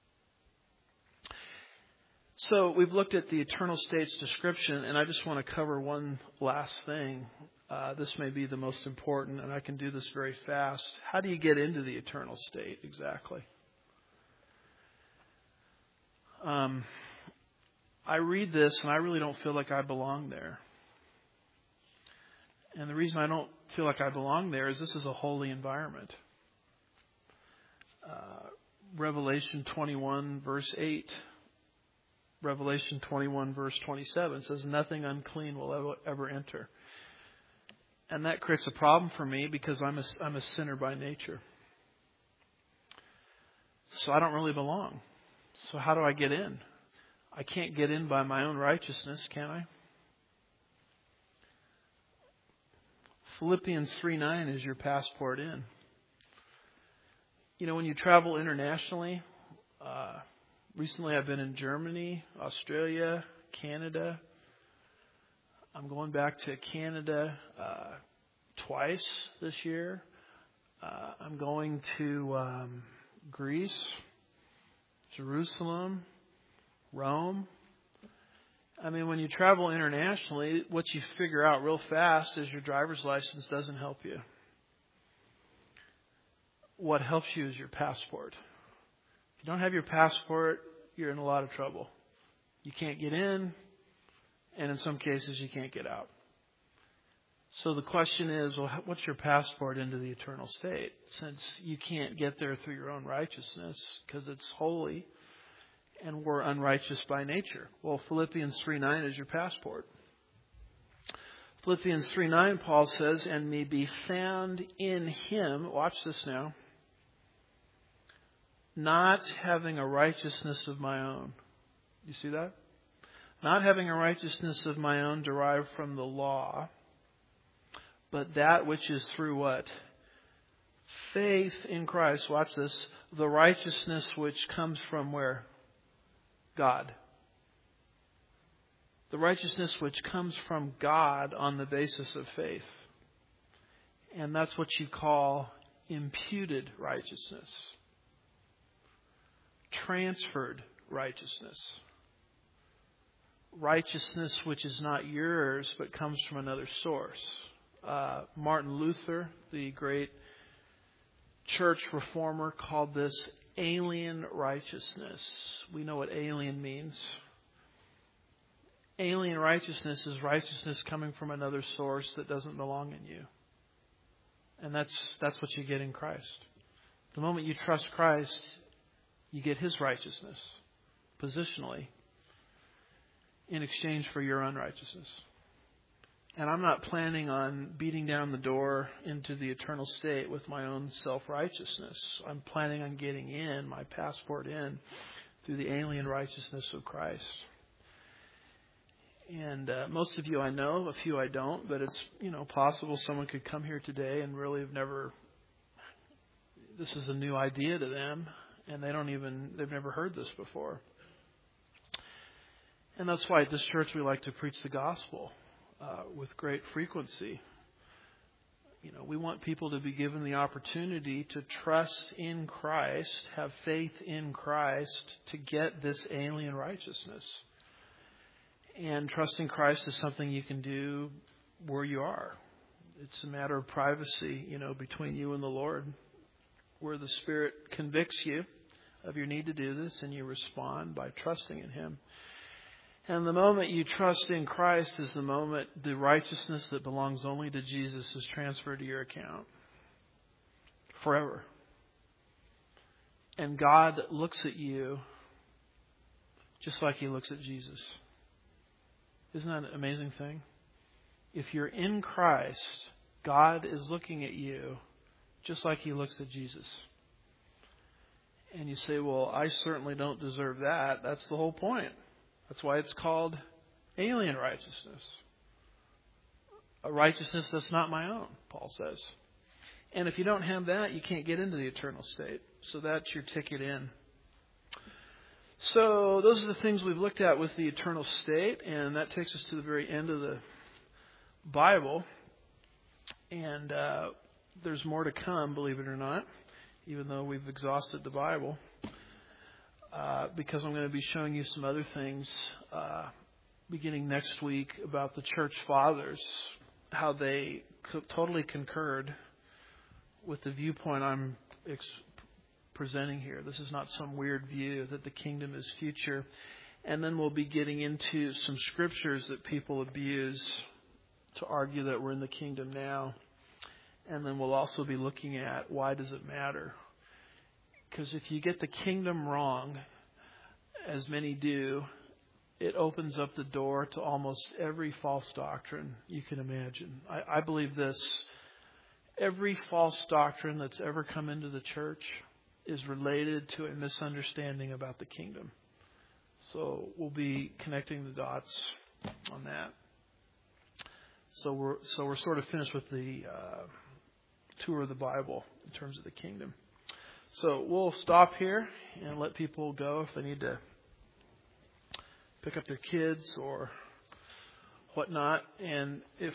So we've looked at the eternal state's description, and I just want to cover one last thing. Uh, this may be the most important, and I can do this very fast. How do you get into the eternal state exactly? Um, I read this, and I really don't feel like I belong there. And the reason I don't feel like I belong there is this is a holy environment. Uh, Revelation twenty-one, verse eight. Revelation twenty-one, verse twenty-seven says, nothing unclean will ever, ever enter. And that creates a problem for me because I'm a, I'm a sinner by nature. So I don't really belong. So how do I get in? I can't get in by my own righteousness, can I? Philippians three nine is your passport in. You know, when you travel internationally, uh, recently I've been in Germany, Australia, Canada. I'm going back to Canada uh, twice this year. Uh, I'm going to um, Greece, Jerusalem, Rome. I mean, when you travel internationally, what you figure out real fast is your driver's license doesn't help you. What helps you is your passport. If you don't have your passport, you're in a lot of trouble. You can't get in, and in some cases, you can't get out. So the question is, well, what's your passport into the eternal state? Since you can't get there through your own righteousness because it's holy, and we're unrighteous by nature. Well, Philippians three nine is your passport. Philippians three nine, Paul says, and may be found in him, watch this now, not having a righteousness of my own. You see that? Not having a righteousness of my own derived from the law, but that which is through what? Faith in Christ, watch this, the righteousness which comes from where? God. The righteousness which comes from God on the basis of faith. And that's what you call imputed righteousness. Transferred righteousness. Righteousness which is not yours but comes from another source. Uh, Martin Luther, the great church reformer, called this alien righteousness. We know what alien means. Alien righteousness is righteousness coming from another source that doesn't belong in you. And that's that's what you get in Christ. The moment you trust Christ, you get His righteousness, positionally, in exchange for your unrighteousness. And I'm not planning on beating down the door into the eternal state with my own self-righteousness. I'm planning on getting in, my passport in, through the alien righteousness of Christ. And uh, most of you I know, a few I don't, but it's, you know, possible someone could come here today and really have never, this is a new idea to them, and they don't even, they've never heard this before. And that's why at this church we like to preach the gospel uh, with great frequency. You know, we want people to be given the opportunity to trust in Christ, have faith in Christ to get this alien righteousness. And trusting Christ is something you can do where you are. It's a matter of privacy, you know, between you and the Lord, where the Spirit convicts you of your need to do this and you respond by trusting in Him. And the moment you trust in Christ is the moment the righteousness that belongs only to Jesus is transferred to your account forever. And God looks at you just like He looks at Jesus. Isn't that an amazing thing? If you're in Christ, God is looking at you just like He looks at Jesus. And you say, well, I certainly don't deserve that. That's the whole point. That's why it's called alien righteousness. A righteousness that's not my own, Paul says. And if you don't have that, you can't get into the eternal state. So that's your ticket in. So those are the things we've looked at with the eternal state, and that takes us to the very end of the Bible. And uh, there's more to come, believe it or not, even though we've exhausted the Bible, uh, because I'm going to be showing you some other things uh, beginning next week about the church fathers, how they co- totally concurred with the viewpoint I'm ex- presenting here. This is not some weird view that the kingdom is future. And then we'll be getting into some scriptures that people abuse to argue that we're in the kingdom now. And then we'll also be looking at why does it matter? Because if you get the kingdom wrong, as many do, it opens up the door to almost every false doctrine you can imagine. I, I believe this. Every false doctrine that's ever come into the church is related to a misunderstanding about the kingdom. So we'll be connecting the dots on that. So we're so we're sort of finished with the uh, tour of the Bible in terms of the kingdom. So we'll stop here and let people go if they need to pick up their kids or whatnot. And if